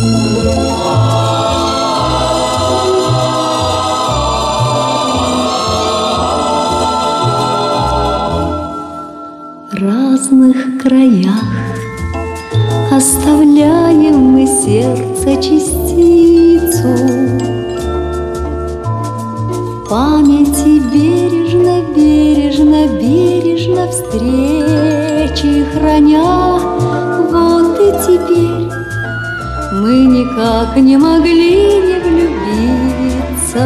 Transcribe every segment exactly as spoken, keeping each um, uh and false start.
разных краях оставляем мы сердце частицу, памяти бережно, бережно, бережно встречи храня. Вот и теперь мы никак не могли не влюбиться.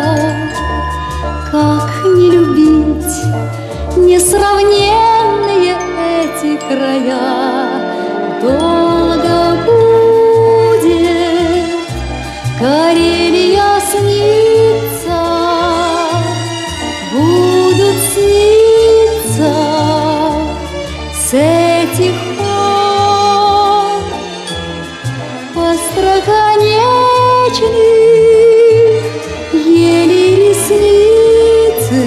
Как не любить несравненные эти края? Долго будет Карелия снится, будут сниться с этих пор остроконечных еле ресницы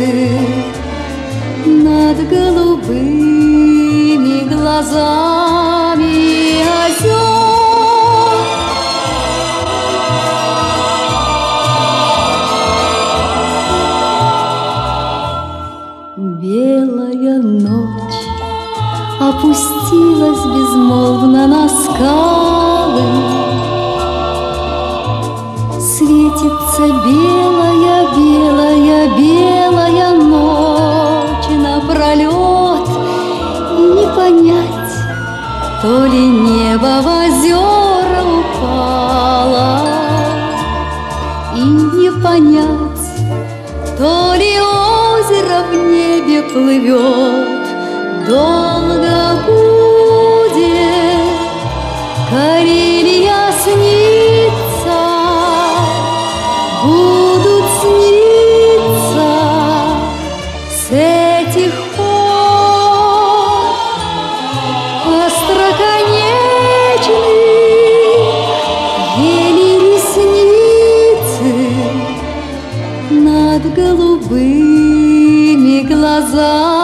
над голубыми глазами озер. Белая ночь опустилась безмолвно на скалы, светится белая, белая, белая ночь напролет, и не понять, то ли небо в озера упало, и не понять, то ли озеро в небе плывет. Долго будет Карелия снится, будут сниться с этих пор остроконечных еле ресницы над голубыми глазами.